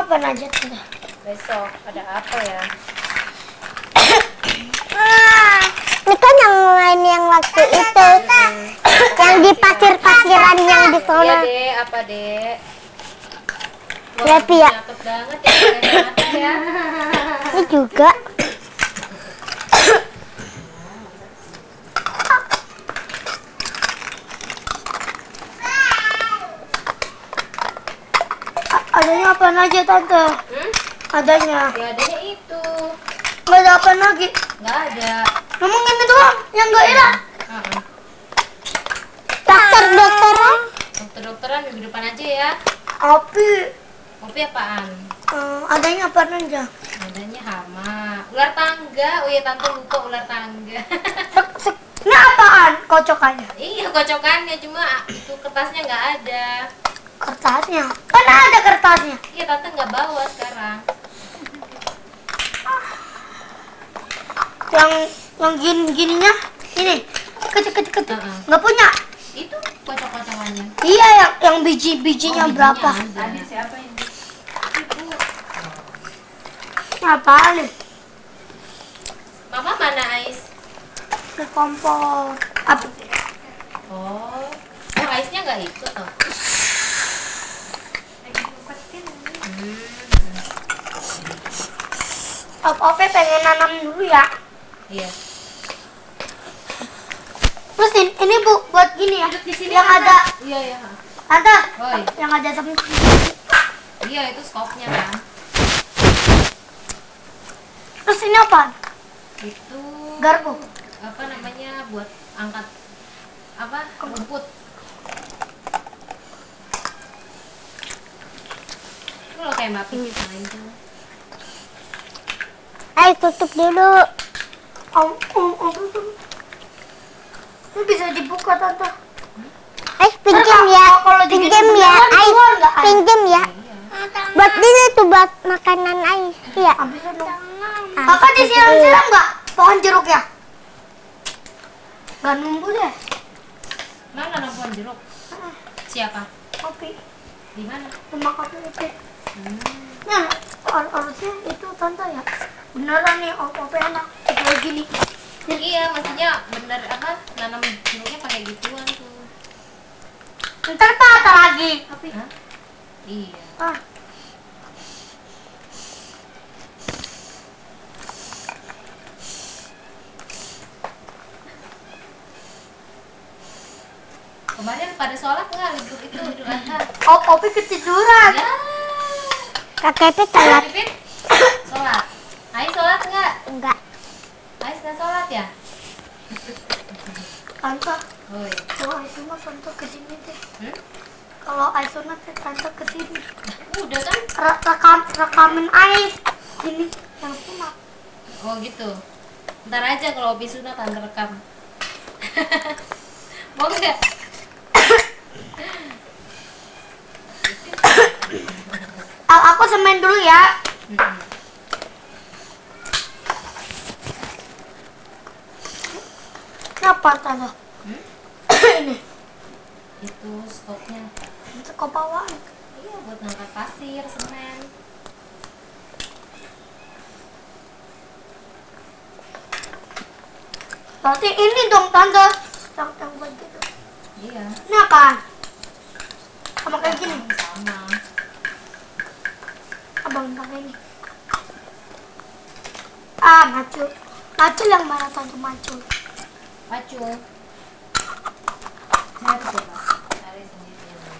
kapan aja tante? Besok ada apa ya? Ini kan yang main yang waktu itu, yang di pasir-pasiran yang di Iya sana. dek, apa dek? Berarti ya? Cakep banget ya kacamata ya. Ini juga. Adanya apa aja tante? Adanya. Ya adanya itu. Nggak ada apa lagi. Nggak ada. Ngomong ini doang yang nggak hilang. Heeh. Dokter-dokteran. Dokter-dokteran minggu depan aja ya. Api. Kopi apaan? Adanya apa aja? Adanya hama. Ular tangga. Oh iya tante lupa ular tangga. Ini apaan kocokannya? Iya kocokannya cuma itu kertasnya nggak ada. Kertasnya. Kan ada kertasnya. Iya tante nggak bawa sekarang. Yang gininya ini kecil nggak punya. Itu kocok-kocokannya. Iya yang bijinya berapa? Tadi siapa ini? Ibu. Apaan nih? Mama mana Ais? Ke kompor. Apa? Oh, Aisnya nggak ikut toh? Ope pengen nanam dulu ya. Iya. Terus ini buat gini ya. Di sini Yang ada Iya ya. ada Oi. yang ada sama. Iya itu skopnya kan. Terus ini apa? Itu Garpu. apa namanya buat angkat apa rumput. Itu loh kayak Mbak Pipi main tuh. Ayo tutup dulu. Ini bisa dibuka tante. Ayo pinjam ya. Kalau Pinjam ya. Ayo keluar nggak? pinjam ya. Iya. Buat ini tuh buat makanan Ais. Iya. Habisnya dong. Kakak disiram-siram nggak pohon jeruknya? Nggak numbuh deh. Mana pohon jeruk? Siapa? Kopi. Di mana? Rumah kopi itu. Nah, harusnya itu tante ya. Beneran nih, kopi enak. Kayak gini. Iya, maksudnya bener apa nanam jeruknya pakai gituan tuh. Ntar patah lagi. Tapi. Hah? Iya. Ah. Kemarin pada sholat nggak libur itu Idul Adha? Oh, kopi ketiduran. Ya. KTP telat. Pipin sholat. Ais sholat nggak? Enggak. Ais nggak sholat ya? Tante, Oi. kalau Aisunat tante kesini deh. Hmm? Kalau Aisunat tante kesini. Udah kan? Rekamin Ais. Ini yang sunat. Oh gitu. Ntar aja kalau habis sunat tante rekam. Mau nggak? Aku semen dulu ya. Kenapa tante? Ini. Itu stoknya. Kau bawa. Iya buat ngangkat pasir, semen. Berarti ini dong tante. Yang buat gitu. Iya. Ini apa? Sama kayak gini. Sama. Abang pakai ini. Ah, macul. Macul yang mana tante macul? Pacul. Cari coba. Cari sendiri yang mana.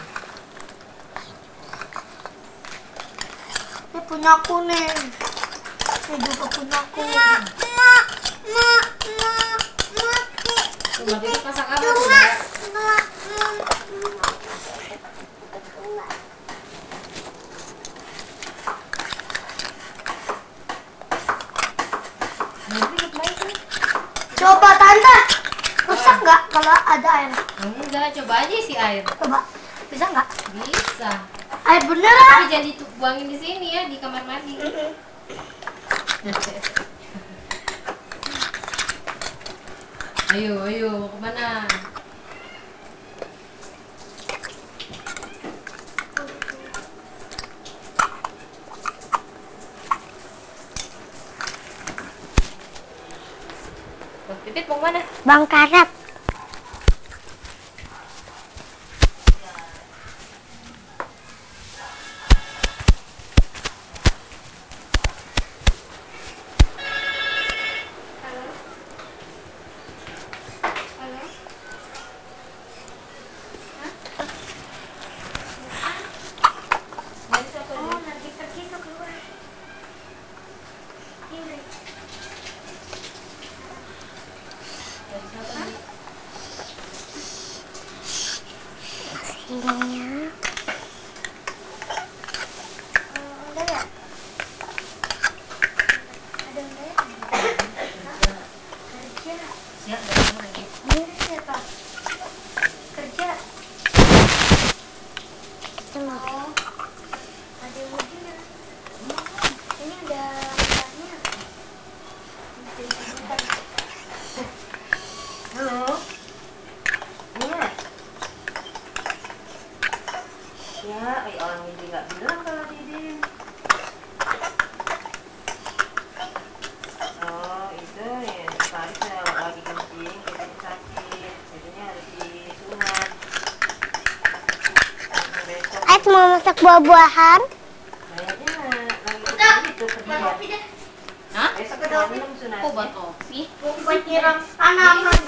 Ini punya aku nih. Ini juga punya aku. Tuh, Mbak Pipi masak apa tuh? Mbak? Mbak Pipi ikut main tuh. Coba tante. Rusak nggak kalau ada air? Enggak, coba aja isi air. Coba. Bisa nggak? Bisa. Air beneran? Tapi jangan dituangin di sini ya, di kamar mandi. Ayo, ayo, mau kemana? Pit mau mana? Bang Karat. Oh, lagi pergi tuh keluar. Ini. Ininya. Ada nggak? Ada nggak? Kerja. Siap, dari mana lagi? Ini siapa? Kerja. Oh, ada wujudnya. Ini ada tempatnya. Halo. Iya. Ya, orang ini nggak bilang kalau Didin. Oh, itu ya tadi lagi kencing, kita sakit, jadinya harus disunat. Langsung besok. Ais mau masak buah-buahan. Kayaknya lagi itu kerja. Hah? Besok ke dalam sunat. Kok buat kopi? Buat nyiram tanaman.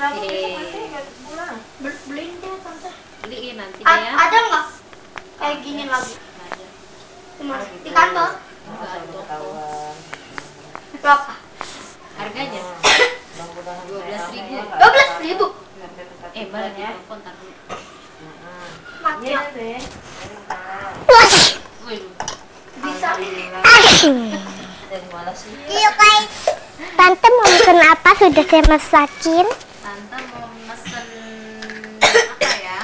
Iya. Beliin deh tante. Beliin nanti deh ya. Ada nggak kayak gini lagi? Ada. Cuma di kantor. Enggak ada toko. Berapa? Harganya 12.000. 12.000. Balik di telepon ntar dulu. Mati ya. Wih, Bisa. dari mana sih? Yuk guys. Tante mau pesen apa? Sudah saya masakin. Tante mau mesen apa ya?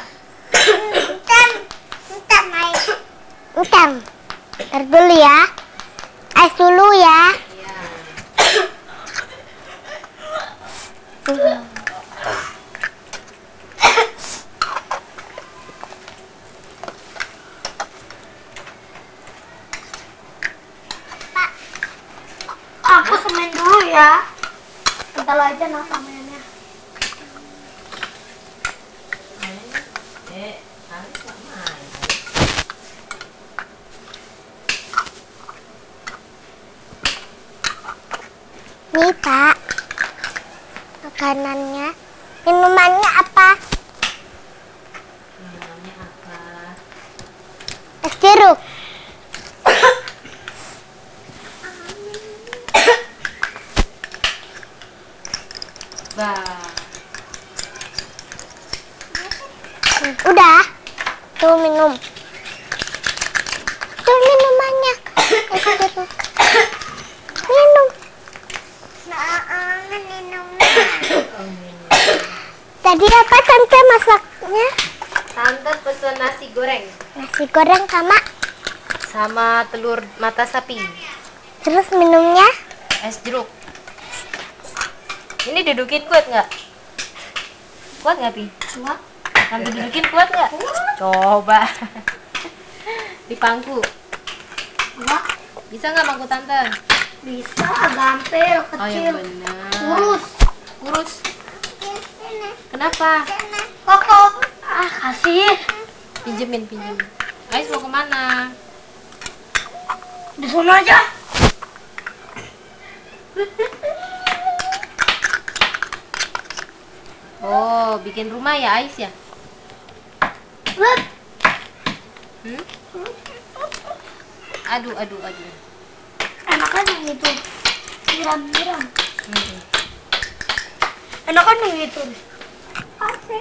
Entar. Ntar dulu ya. Ais dulu ya. Iya. Aku semen dulu ya. Bentar aja nah semennya. Nanti nggak main. Nih Pak. Makanannya. Minumannya apa? Namanya apa? Es jeruk. Bah. Udah. Tuh minum. Tuh minumannya. Es jeruk. Minum. Tadi apa tante masaknya? Tante pesen nasi goreng Nasi goreng sama telur mata sapi, terus minumnya? es jeruk. Ini dudukin kuat nggak? Kuat nggak, Pi? Kuat. Tante dudukin kuat nggak? Coba. Di pangku. Kuat. Bisa nggak mangku tante? Bisa gampil Oh yang kecil. benar. Kurus. Kurus. Kenapa? Koko. Ah, kasih. Pinjemin. Ais mau kemana? Di sana aja. Oh, bikin rumah ya Ais ya? Lihat. Hmm? Aduh. Enakan yang itu. Siram. Hmm. Enakan yang itu. Apa?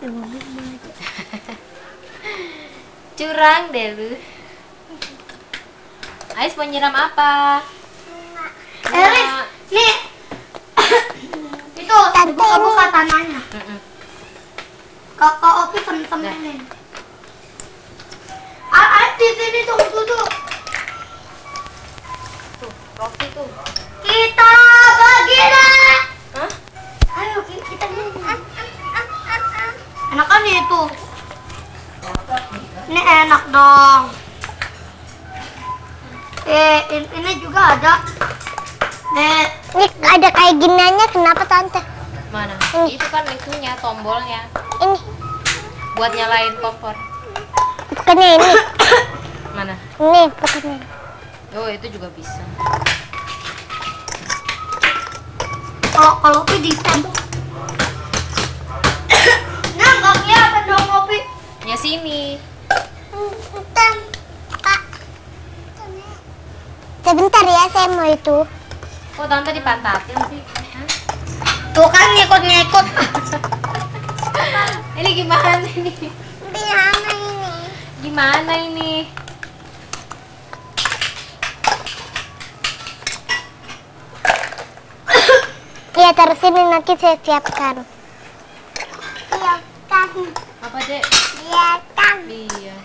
Curang deh lu. Ais mau nyiram apa? Elis, nih. Itu buka tanahnya. Kakak Opi temen-temenin. Di sini tunggu. Tuh, roti tuh. Kita bagi dah. Hah? Ayo kita nyanyi. Enakan itu. Ini enak dong. Ini juga ada. Ini ada kayak giniannya, kenapa tante? Mana? Ini. Itu kan itunya, tombolnya. Ini. Buat nyalain kompor. Bukannya ini. Mana? Ini bukannya ini. Oh, itu juga bisa. Kalau kopi di tembok. Nah, nggak kelihatan dong kopi. Ya sini. Kak. Sebentar ya, saya mau itu. Kok tante dipatatin sih? Hah? Tuh kan ngikut-ngikut. Ini gimana ini? Gimana ini? Gimana ini? Iya, terus ini nanti saya siapkan. Siapkan. Apa, Dek? Siapkan. Iya.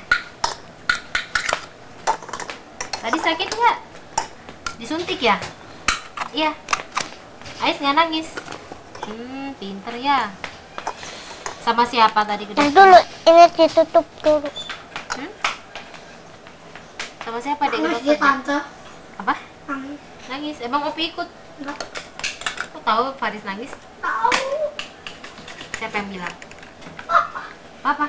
Tadi sakit nggak? Disuntik ya? Iya. Ais nggak nangis. Pinter ya. Sama siapa tadi ke Terus dokter? dulu, ini ditutup dulu. Sama siapa dek ke Nangis dokter? dia tante. Apa? Nangis. Nangis. Emang Opi ikut? Enggak Kok tahu Faris nangis? tahu. Siapa yang bilang? Papa.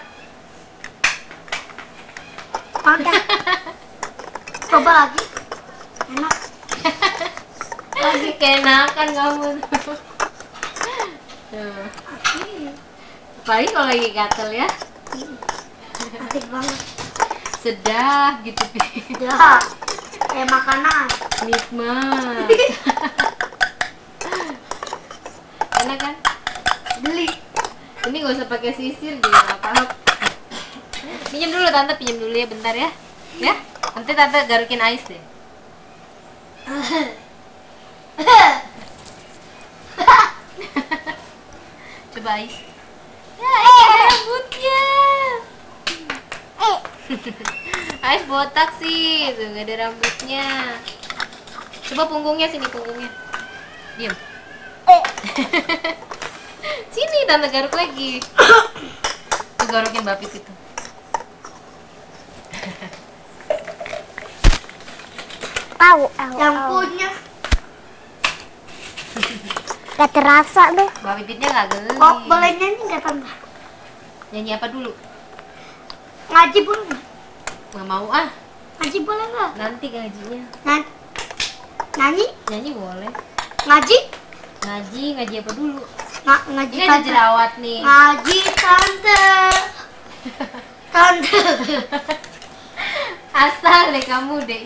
Ada. Coba lagi. Enak. Lagi keenakan kamu tuh. Tuh. Apalagi kalau lagi gatel ya. Asik banget. Sedap gitu, Pi. Ya. Kayak makanan. Nikmat. Enak kan? Beli. Ini gak usah pakai sisir juga nggak apa-apa. Pinjam dulu tante, pinjam dulu ya bentar ya. Ya, nanti tante garukin Ais deh. Coba Ais. Ya, Ais ada rambutnya. Ais botak sih, tuh nggak ada rambutnya. Coba punggungnya sini, punggungnya. Diam. Sini tante garuk lagi. Tuh garukin Mbak Pip itu. Au. Yang punya. Gak terasa deh. Mbak Pipitnya nggak geli. Kok boleh nyanyi nggak tante? Nyanyi apa dulu? Ngaji boleh nggak? Nggak mau ah. Ngaji boleh nggak? Nanti gajinya. Nyanyi? Nyanyi boleh. Ngaji? Ngaji apa dulu? Ngaji Ini ada tante. jerawat nih. Ngaji tante. Tante. Asal deh kamu deh.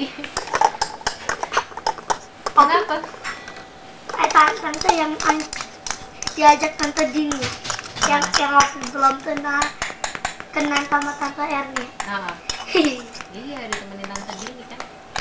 Kenapa? Tante yang diajak tante Dini. Yang waktu belum kenal sama tante Erni. Nah, iya ditemenin tante Dini kan.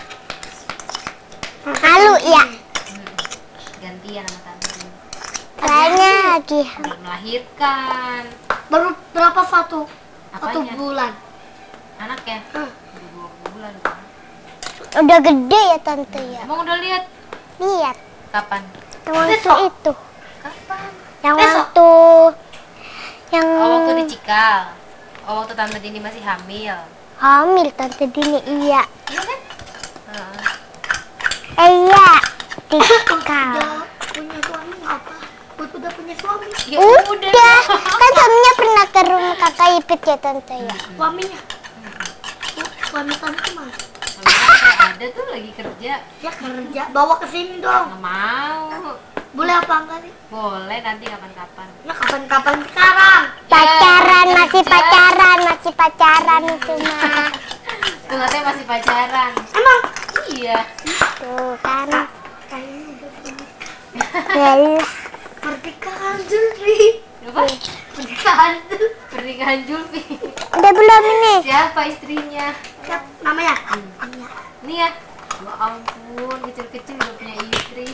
Malu ya. Gantian sama tante Dini. Kayaknya lagi. Belum melahirkan. Baru berapa satu Apanya? bulan? Anak ya? Hmm. Udah 2 bulan kan. Udah gede ya tante ya. Emang udah lihat Lihat. kapan? Yang waktu Besok. itu. Kapan? Yang Besok. waktu. Yang Oh, waktu di Cikal. Oh, waktu tante Dini masih hamil. hamil tante Dini iya. Iya kan? Heeh. Iya. Tikal. Udah punya suami nggak apa? Udah punya suami. Ya Udah. Kan suaminya pernah ke rumah kakak Ipit ya tante ya. Suaminya. Suami tante mana? Ada tuh lagi kerja. Ya kerja. Bawa ke sini dong. Nggak mau. Boleh apa enggak nih? Boleh nanti kapan-kapan. Nah kapan-kapan sekarang. Pacaran, Ya, masih kerja. pacaran, masih pacaran itu mah. Tuh katanya masih pacaran. Emang? Iya. Tuh kan. Kayaknya udah punya. Yalah. Pernikahan Julfi. Apa? Pernikahan Julfi. Pernikahan Julfi. Udah belum ini? Siapa istrinya? Siapa namanya? Ini ya. Ya ampun, kecil-kecil udah punya istri.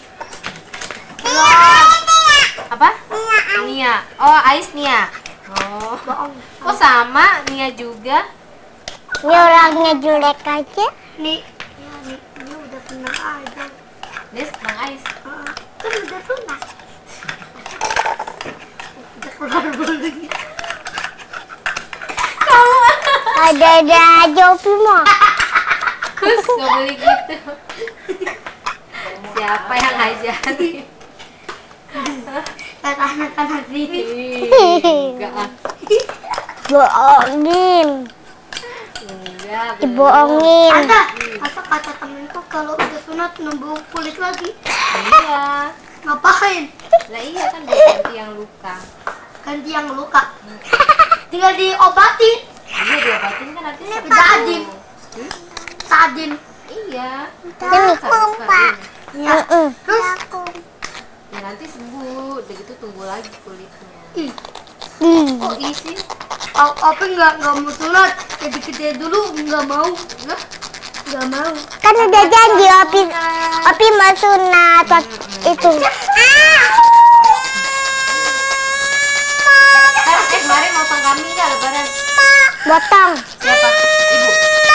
Apa? Nia. Oh, Ais Nia. Oh. Bohong. Kok sama Nia juga? Ini orangnya jelek aja. Nih. Ya nih. Ini udah tenang aja. Des, Bang Ais. Kan udah tunang. Udah keluar bulunya. Ada aja Opi mah. Kus, nggak boleh gitu. Siapa yang ngajarin? kayak anak-anak sini. Enggak ah. Bohongin. Enggak. Dibohongin. Ada, masa kata temenku kalau udah sunat nembus kulit lagi. Iya. Ngapain? Lah iya kan ganti yang luka. Ganti yang luka. Tinggal diobatin. Iya diobatin kan nanti sembuh. Sadin. Sadin. Iya. Demi Sadin. Ya. Terus Ya nanti sembuh, udah gitu tunggu lagi kulitnya. ih, Oh isi? Opi nggak mau sunat. Gede-gede dulu nggak mau. Nggak mau. Kan udah janji Opi mau sunat itu. Kemarin motong kambing nggak lebaran? Potong. Siapa? Ibu?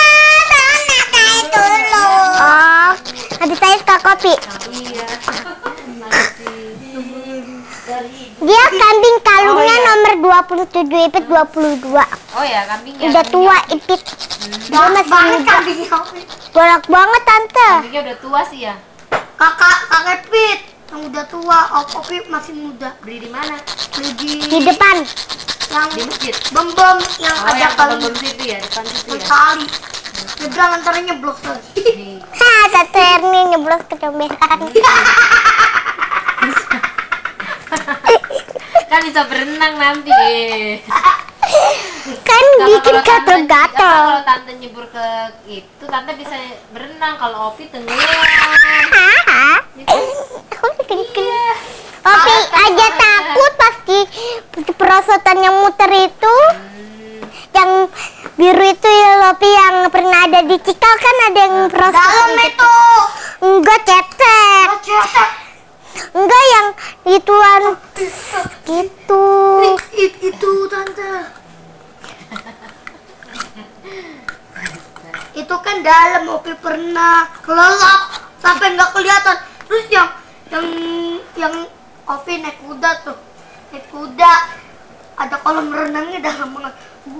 Oh, habis saya suka kopi. Iya. Masih. Dia kambing kalungnya nomor 27, Ipit 22. Oh ya kambingnya. Udah tua Ipit. Dia masih Banget muda. kambingnya Opi. Galak banget tante. Kambingnya udah tua sih ya. Kakak Pit yang udah tua, Opi masih muda. Beli di mana? Beli Di depan. yang Di masjid. bem yang Oh ada yang kalung belum situ ya, depan situ ya. sekali. Dia bilang antaranya nyeblok lagi. Nih. Tante Erni nyeblos kecomberan. Kan bisa berenang nanti. Kan bikin gatel-gatel. Kalau tante nyebur ke itu, tante bisa berenang. Kalau Opi tenggelam. Iya. Opi aja takut pasti perosotan yang muter itu. Yang biru itu ya Opi yang pernah ada di Cikal kan ada yang perosotan. Dalam itu. Enggak cetek. Cetek. Enggak yang ituan gitu. Itu tante. Itu kan dalam Opi pernah kelelap sampai nggak kelihatan. Terus yang Opi naik kuda tuh, naik kuda ada kolam renangnya dalam banget.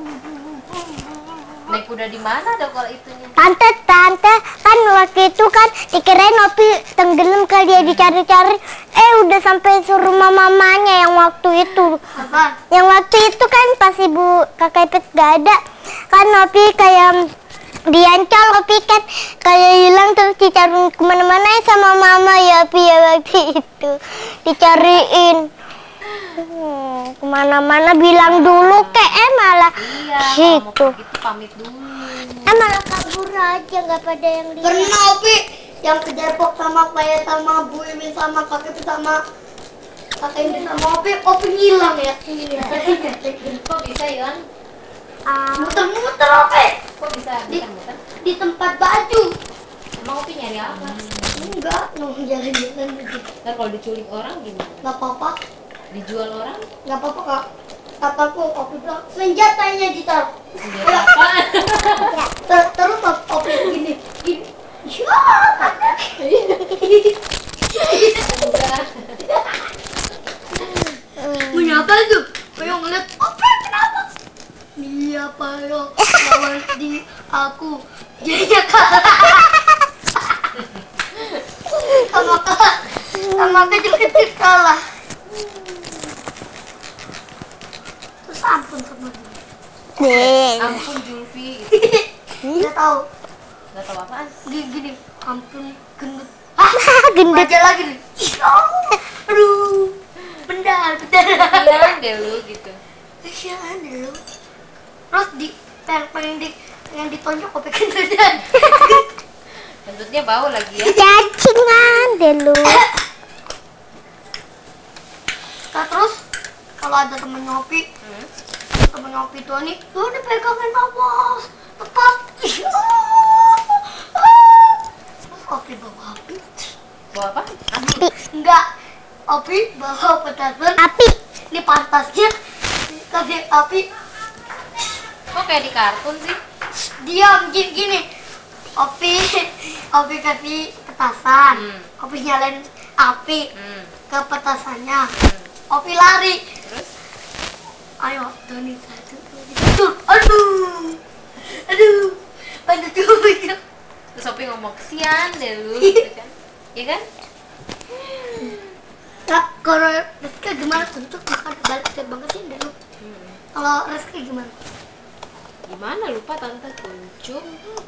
Naik kuda di mana ada kalau itunya? Tante kan waktu itu kan dikirain Opi tenggelam kali dia dicari-cari. Udah sampai suruh mamanya yang waktu itu. Apaan? Yang waktu itu kan pas ibu kakak Ipet gak ada. Kan Opi kayak diancol, Opi kan kayak hilang terus dicari kemana-mana sama mama ya Opi ya waktu itu. Dicariin. Kemana-mana bilang dulu malah Iya, kalau mau gitu. pergi tuh pamit dulu. Malah kabur aja nggak pada yang lihat. Pernah Opi yang ke Depok sama Paya sama Bu Imin sama kakek sama kakek ini sama Opi ngilang ya. Iya. Kok bisa Yon? Muter-muter Opi Kok bisa muter-muter? di tempat baju. Emang Opi nyari apa? Enggak, mau jalan-jalan gitu. Ntar kalau diculik orang gimana? Nggak apa-apa, Dijual orang? nggak apa-apa kak. Kataku Opi bilang senjatanya ditaruh. Senjata apaan? Terus Opi gini. Ya. Menyapa tuh, Payo ngeliat Opi kenapa? Iya Payo, lawan di aku. Jadinya kalah. Sama kecil-kecil kalah. Terus ampun sama dia. Ampun Julfi. Nggak tahu. Gak tau apaan. Gini, ampun gendut. Gendut. Baca lagi nih. Aduh, bendal. Kasihan deh lu gitu. Kasihan dulu. Terus yang ditonjok Opi kentutan. Kentutnya bau lagi ya. Cacingan deh lu. Nah, terus kalau ada temen Opi, temen Opi tuh nih, udah pegangin awas, tepat. Terus Opi bawa api. Bau apa? Enggak, Opi bawa petasan. Api. Ini pantasnya kasih api. Kok kayak di kartun sih? Diam gini. Opi kasih petasan. Opi nyalain api ke petasannya. Opi lari. Terus? Ayo, Doni satu. Aduh. Bantu coba. Terus Sopi ngomong kesian deh lu gitu kan. Iya kan? Ya, kalau Rizky gimana? Untuk makan balik terbang ke sini dulu. Kalau Rizky gimana? Gimana lupa tante kuncup.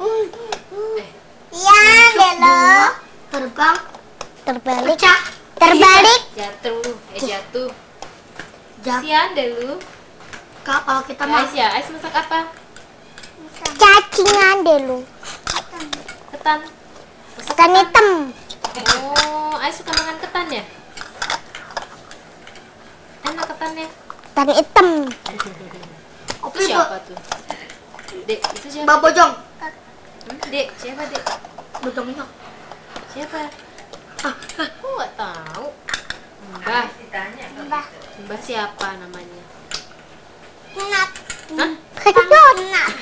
Iya, Delo. Terbang, Terbalik. pecah, Terbalik. Jatuh, jatuh. jatuh. Sian deh lu. Kalau kita Ais ya, Ais masak apa? Cacingan Delo. Ketan. Masak Ikan hitam. Oh, Ais suka makan ketan ya? Enak ketannya. Ikan hitam. Itu siapa tuh? Dek, itu siapa? Mbak Bojong. Dek, siapa Dek? Bojongnya. Siapa? Aku nggak tahu. Mbah. Mbah. Mbah siapa namanya? Nat. Hah? Nat.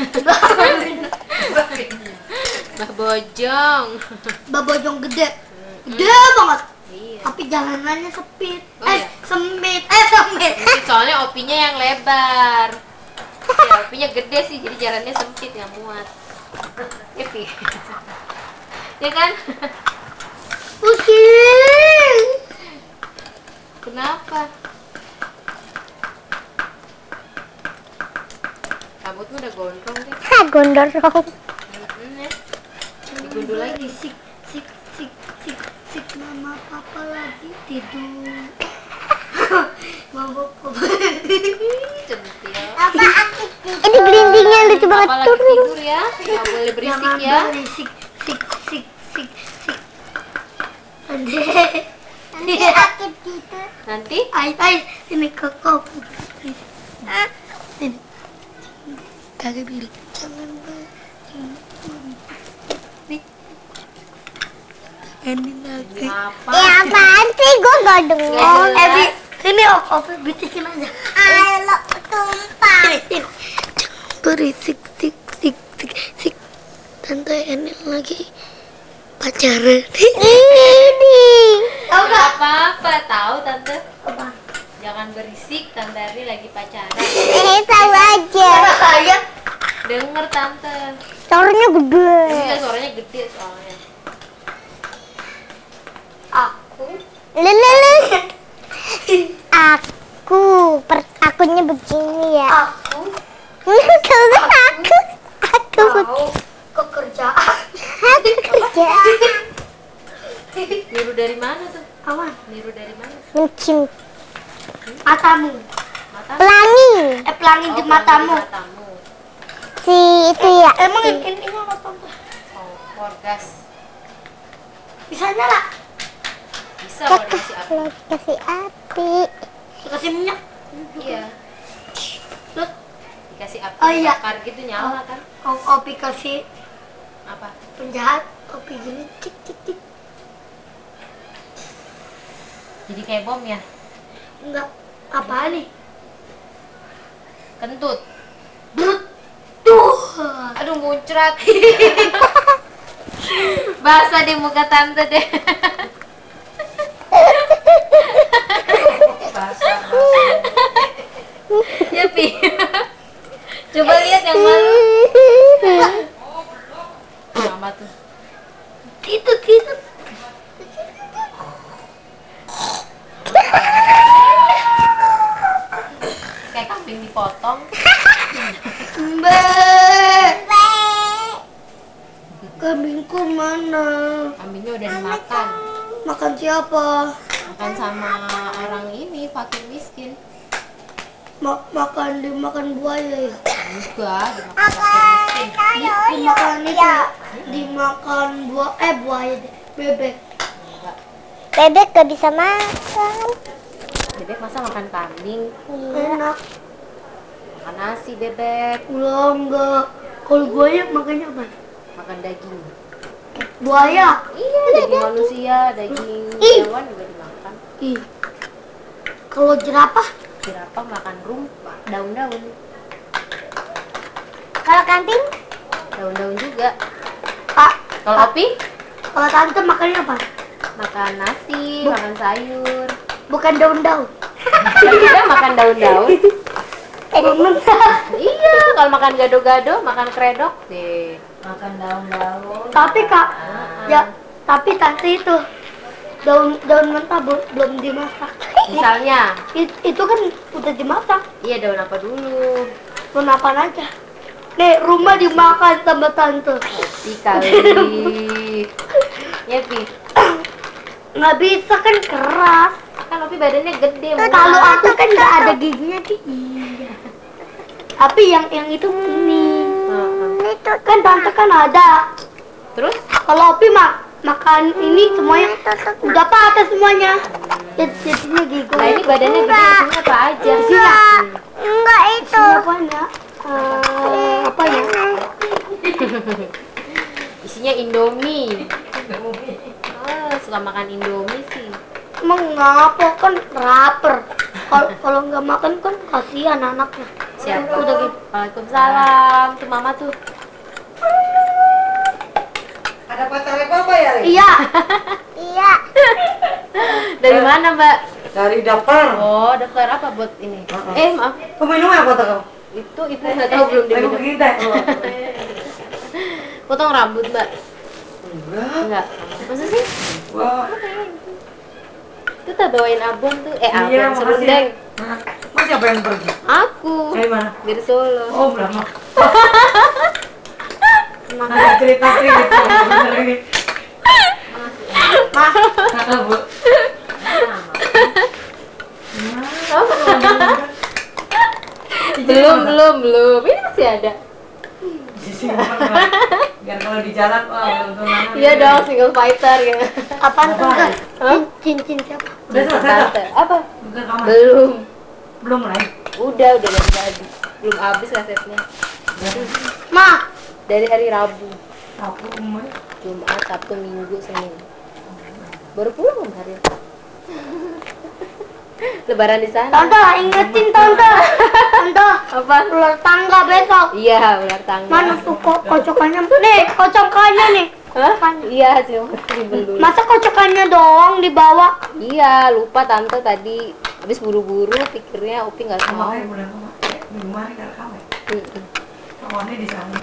Mbah Bojong. Mbak Bojong gede. Gede banget. Iya. Tapi jalanannya sempit. Oh, iya? Sempit. Soalnya opinya yang lebar. Ya, opinya gede sih, jadi jalannya sempit nggak muat. Epi. Ya kan? Pusing. Kenapa? Rambutmu udah gondrong deh. Hah, gondrong. Ya. Digundul lagi. Sik, sik, sik, sik, sik. Mama papa lagi tidur. Mama papa. Centil. Apa aktif? Ini gelindingnya lucu banget. Papa lagi tidur ya, nggak boleh berisik Jangan ya. berisik. Sik, sik, sik, sik. Ade. Nanti aktif gitu. Nanti Ay, ini kakak. Ini. Kakak bilang jangan nih. Ini lagi. apa? Ya apaan sih? Gue gak denger. Nggak jelas. Ebi, sini Opi bisikin aja. Ayo tumpah. Sini. Jangan berisik, sik, sik, sik, sik. Tante ini lagi pacaran. Ini. Tahu Nggak nggak? apa-apa, tahu tante. Apa? Jangan berisik, tante Arni lagi pacaran. Tahu aja. Bahaya. Denger tante. Suaranya gede. Iya, suaranya gede soalnya. Aku. Lele. Akunnya begini ya. Aku Aku mau kekerjaan. kerja Niru dari mana tuh? Awan. Niru dari mana? mencium Matamu. Mata? pelangi Pelangi di matamu. Matamu. si itu ya. Emang si, ini apa Tante? Oh, orgas. Bisa nyala? Bisa kalau dikasih api. kalau kasih api Dikasih minyak. Iya, Terus dikasih api Oh, iya. bakar gitu nyala kan? Opi kasih Apa? penjahat. Opi gini cik cik cik. Jadi kayak bom ya? Enggak. Apa nih? Kentut. Brut. Tuh. Aduh, muncrat. Basah di muka tante deh. Ya, Pi. Coba lihat yang mana. Apa tuh? Itu. Kayak kambing dipotong. Mbak. Kambingku mana? Kambingnya udah dimakan. Makan siapa? Makan sama orang ini, fakir miskin. Dimakan buaya ya? Juga dimakan fakir miskin. Dimakan itu. Dimakan buaya deh. Bebek. Enggak. bebek gak bisa makan. Bebek masa makan kambing? Enak. Makan nasi bebek. Ulah enggak. Kalau buaya makannya apa? Makan daging. Buaya. Iya, daging manusia, daging Ih. hewan juga dimakan. Ih. Kalau jerapah? Jerapah makan daun-daun. Kalau kambing Daun-daun juga. Pak. Kalau Opi? Kalau tante makannya apa? Makan nasi, makan sayur. Bukan daun-daun. Kan kita makan daun-daun. Iya, kalau makan gado-gado, makan kredok deh. Makan daun-daun. Tapi kak, ya tapi tante itu daun mentah belum dimasak. Misalnya, Itu kan udah dimasak. iya daun apa dulu? Daun apa aja? Nih, rumah dimakan sama tante. Pi kali. Ya Pi. Nggak bisa kan keras. Kan Opi badannya gede. Kalau aku kan nggak ada giginya sih. Iya. Tapi yang itu ini. Itu Kan tante kan ada. Terus? Kalau Opi makan ini semuanya udah patah semuanya. Jadinya gigol. Nah ini badannya gede, isinya apa aja? enggak itu. Isinya apanya? Apa ya? Isinya Indomie. Suka makan Indomie sih. Emang ngapa kan rapper. Kalau nggak makan kan kasihan anaknya. Siapa? Udah gitu. Waalaikumsalam. Tuh mama tuh. Ada pacarnya Papa ya, Ri? Iya. Iya. Dari mana Mbak? Dari daftar. Oh daftar apa buat ini? Maaf. Kau minum ya kota kau? Itu ibu nggak tahu belum Aku diminum. begini teh. Potong rambut Mbak? Enggak. Enggak. Masa sih? Wah. Itu tak bawain abon tuh. Iya, Abon makasih. serundeng. Nah, Mas siapa yang pergi? Aku. Dari mana? Dari Solo. Oh, lama. Ada cerita-cerita bener ini. Mah, Kakak, Bu. Belum. Ini masih ada. Disimpan, Mbak. Biar kalau di jalan, wah, belum tunangan. Iya dong, single fighter gitu. apaan tuh? Apa? Hah? Cincin siapa? Udah selesai, tak? Tante. Apa? Buka kamar. Belum. Belum mulai. Udah dari tadi. Belum habis kasetnya. Mah, Dari hari Rabu, Aku umur. Jumat, Sabtu, Minggu, Senin. Baru pulang kemarin. Lebaran di sana. tante ingetin tante. Tante, Apa? ular tangga besok. Iya, ular tangga. Mana tuh kocokannya? Nih, kocokannya nih. Hah? Iya, sih dibeli. Masa kocokannya doang dibawa? Iya, lupa tante tadi. Habis buru-buru pikirnya Upi nggak Sama tahu. kayak bulan kemarin. Minggu kemarin kan kamu. Mm-mm. Kawannya di sana.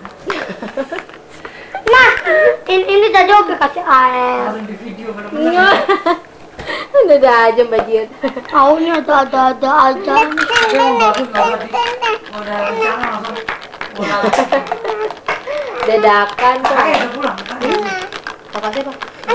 Nah, ini tadi oke kasih air. Langsung di video bener-bener. Ada aja Mbak Jiat. Taunya ada aja. Tapi mau bagus nggak tadi? Udah rencana langsung. Udah. Dadakan tuh. Kakak udah pulang. Kakak siapa?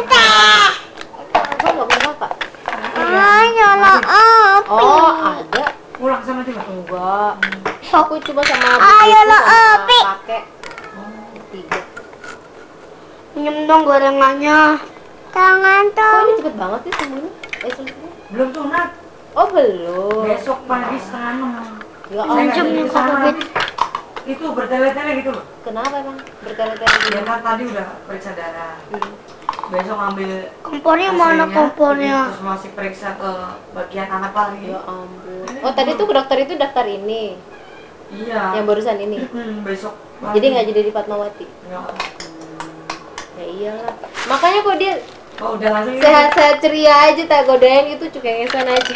Kakak nggak punya kakak? Nyala api. Oh, ada. Pulang sama juga. Enggak. Sok. Aku cuma sama Ayo buku lo, sama Opi. kakek. Tiga. Minum dong gorengannya. Tangan Kok tuh. ini cepet banget sih semuanya? Semuanya? Belum sunat. Oh belum. Besok pagi setengah 6. Ya Saya nggak Jam jadi nih, ke sana Kak nanti. Itu bertele-tele gitu loh. Kenapa emang bertele-tele Ya gitu? kan tadi udah periksa darah. Hmm. Besok ambil Kompornya mana hasilnya, kompornya? terus masih periksa ke bagian anak lagi. Ya ampun. Oh tadi tuh ke dokter itu daftar ini, Iya. yang barusan ini. Besok. Jadi nggak jadi di Fatmawati. Ya. Ya iyalah. Makanya kok dia Oh udah langsung ini. sehat-sehat ceria aja, tak godain itu cukengesan aja.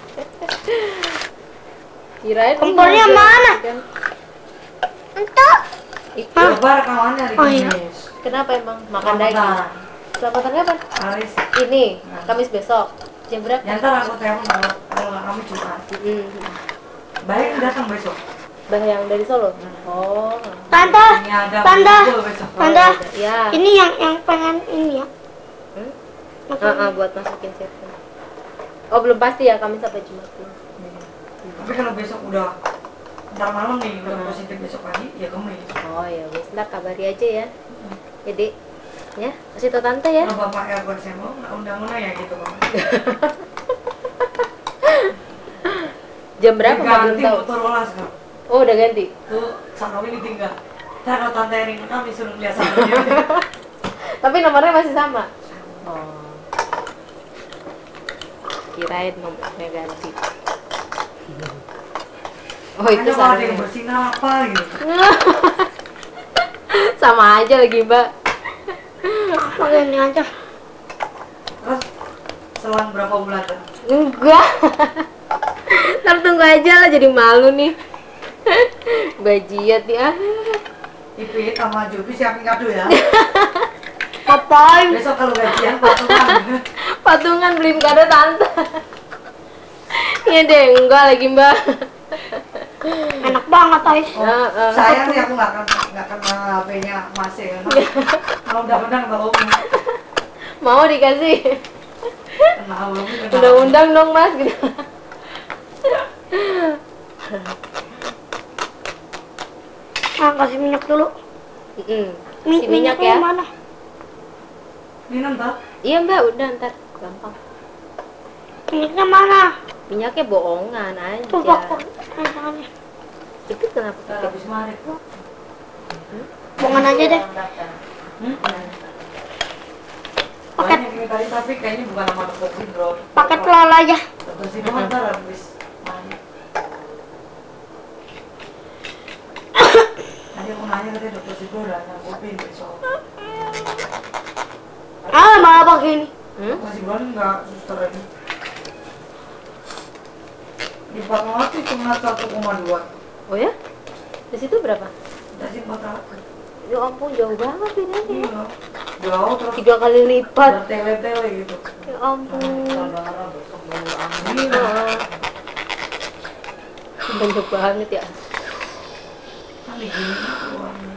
Kirain Kompornya ini mana? kan. Untuk Itu. Lebar kawannya di Oh, iya. Kamis. Kenapa emang makan daging? Selamatan kapan? Kamis. Ini Kamis besok. Jam berapa? Ya ntar aku telepon kalau nggak kami Jumat. Baik datang besok. Bah yang dari Solo. Oh. Tante, Ini ada Tante, kumpul besok. Tante. Ya. Ini yang pengen ini ya. Buat masukin setting. Oh belum pasti ya Kamis sampai Jumat. Tapi kalau besok udah ntar malam nih udah positif besok pagi ya Kamis. Oh ya wis, ntar kabari aja ya. Jadi ya kasih tau tante ya. Kalau bapak Elbert saya mau nggak undang-undang ya gitu bang. Jam berapa Mbak belum Ganti tahu? motor rolas kan. Oh udah ganti. Tuh Sanowi ini tinggal. Ntar kalau tante Erin kami suruh lihat Sanowi dia. Tapi nomornya masih sama. Oh. Kirain nomornya ganti. Oh itu Ada ada yang sama. bersinar apa gitu. Sama aja lagi Mbak. Pakai ini aja. Terus selang berapa bulan tuh? Enggak. Ntar tunggu aja lah jadi malu nih. Bajiat ya. Ipit sama Jobi siapin kado ya. Ngapain? Besok kalau gajian patungan. Patungan beliin kado tante. Iya deh, enggak lagi mbak. Enak banget Ais. Sayang sih aku nggak akan HP-nya masih kan. Kalau udah menang kalau Mau dikasih. kenal belum kenal. Undang-undang dong mas gitu. Kasih minyak dulu. Si minyak ya. Mana? Minum tak? Iya mbak, udah ntar gampang. Minyaknya mana? Minyaknya bohongan aja. Tuh kok. Tangannya. Itu kenapa? Kita habis marik. Bongan aja deh. Paket. Banyak ini tadi tapi kayaknya bukan nama dokter Sidro. Paket telur aja. Dokter Sidro ntar habis marik. Tadi aku nanya katanya dokter Sidro udah nyanggupin besok. Malah pakai ini. Masih bulan enggak suster ini. Di Fatmawati cuma 1,2. Oh ya? Di situ berapa? Dari 400. Ya ampun, jauh banget bedanya. Iya. Jauh terus 3 kali lipat. bertele-tele gitu. Ya ampun. Saudara besok baru ambil. Banyak banget ya. Kan digini uangnya.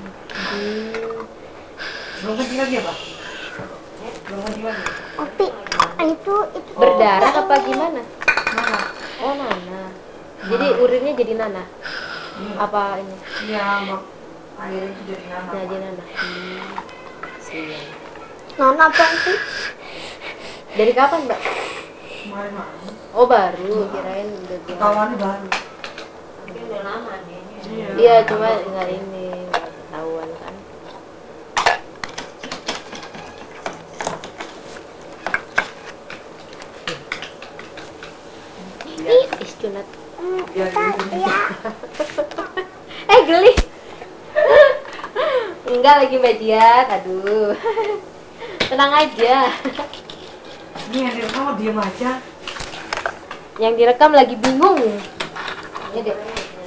Belum kencing lagi ya Pak? Belum kencing lagi? Tapi itu Berdarah apa gimana? Mana? Oh Nana. Jadi urinnya jadi Nana. Iya. Apa ini? Iya, Mbak. Akhirnya itu jadi nana. Jadi Nana. Siap. Nona apa sih? Dari kapan mbak? Kemarin malam. Oh baru, kirain udah bilang. Ketahuannya baru. Mungkin udah lama nih. Iya. Iya, cuma nggak ini, nggak ketahuan kan. Ih, sunat. Biar gitu. Geli. Enggak lagi Mbak Jiat, aduh. Tenang aja. Ini yang direkam diam aja. Yang direkam lagi bingung. Ini deh.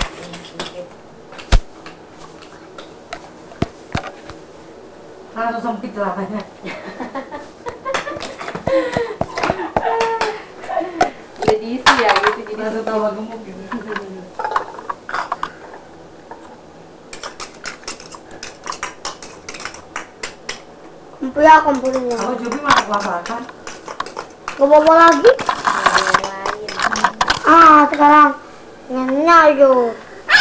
Langsung sempit celananya. Udah diisi ya gitu jadi. Langsung tawa gemuk gitu. Kumpul ya kumpulnya. Kalau Jobi masuk laparan. Gak apa-apa lagi. Yang lain. Sekarang nyanyi yuk.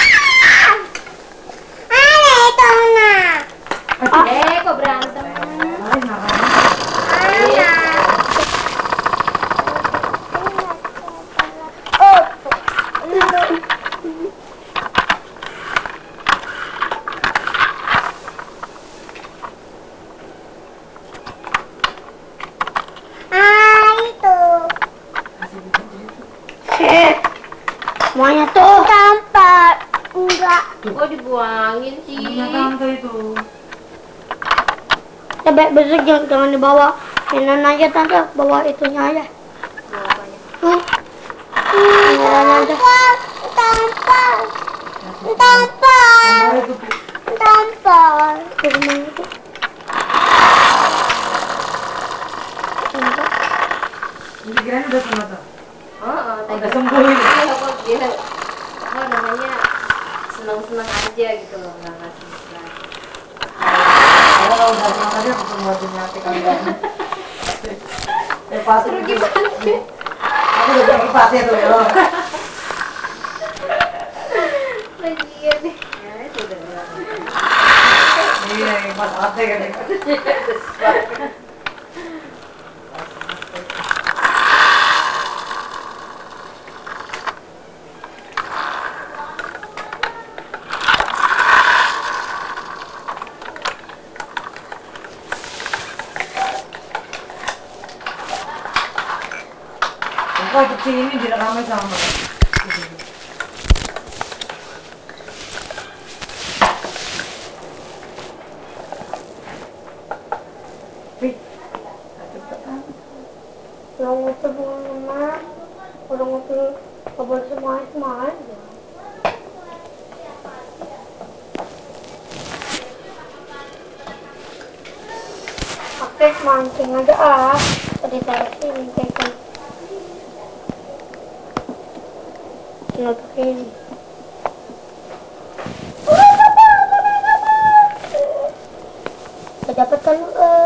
Kok berantem? Mari makan. Kasih bikin cerita. Semuanya tuh. Sampah. Enggak. Kok dibuangin sih? Punya tante itu. Tapi besok jangan dibawa. Mainan aja tante, bawa itunya aja. Bapaknya. Mainan aja. Sampah. Kasih Sampah. Nomor itu Pi. Sampah. Firman itu. Ini kirain udah sembuh tuh. Oh, Udah sembuh ini. Iya, kok dia apa namanya senang-senang aja gitu loh, nggak ngasih masalah. Kalau udah sembuh tadi aku sembuh penyakit kalian. Pasti Gimana sih? Aku udah bilang pasti tuh ya. Bagian nih. Ya, itu udah. Iya, pas ate kan. Kok kecil ini direkamnya sama. Wih, cepetan. Udah ngopi bukan emak. Udah ngopi kabar semua aja. Oke, mancing aja ditaruh sini kayak kan. Tinggal pakai ini. Gak dapat kan?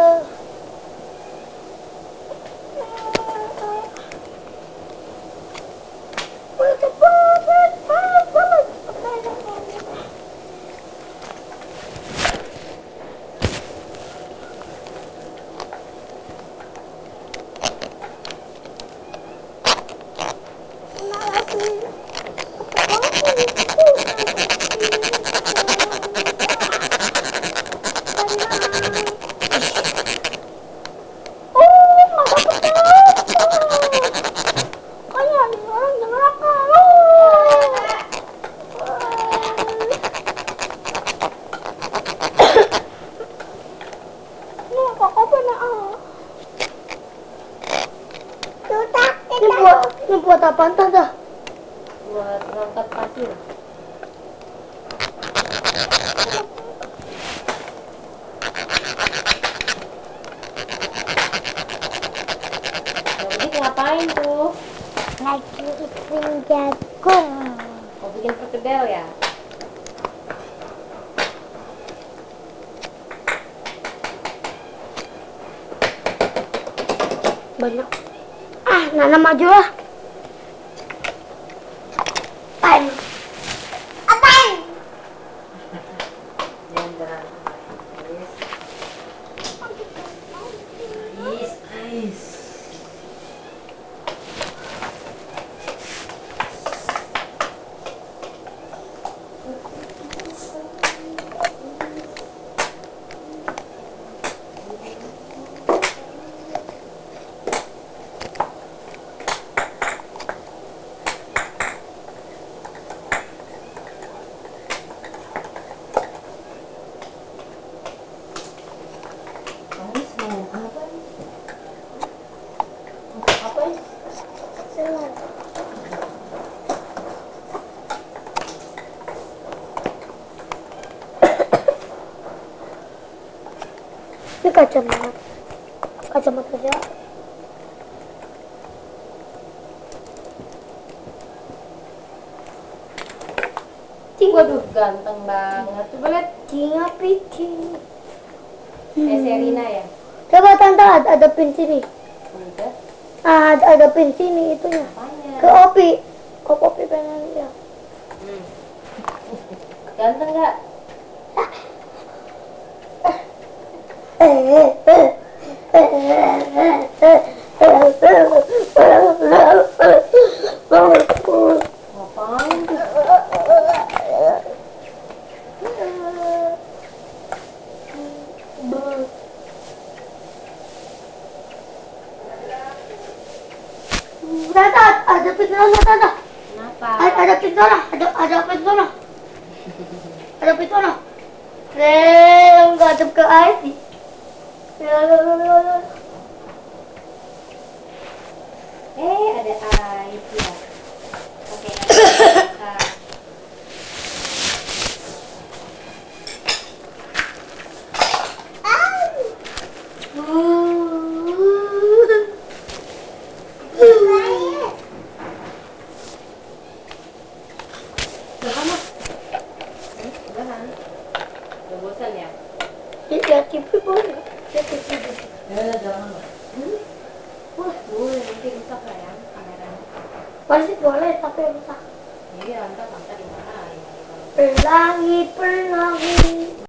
Ini buat apaan tante? Buat ngangkat pasir. Jadi ngapain tuh? Lagi bikin jagung. Mau bikin perkedel ya? Banyak. Nanam aja lah. Apaan? Apaan? Jangan berat. Ais. Ini kacamata siapa? Waduh, ganteng banget. Coba lihat. Tinggal bikin. Serina ya? Coba tante ada pin sini. Udah. Ada pin sini itunya. Apanya? Ke Opi. Ke Opi pengen ya. Ganteng nggak? Ngapain tuh? Tante, ada pin sana, tante. Kenapa? Ada pin sana, ada pin sana. Ada pin sana. Nggak ada ke air sih. Ada ais ya. Oke, kita udah kan? Udah bosan ya? Lihat TV boleh. Lihat TV. Ya, jangan lah. Wah, boleh nanti rusak lah ya kameranya. Pasti boleh tapi rusak. Iya, ntar di mana? Pelangi, pelangi.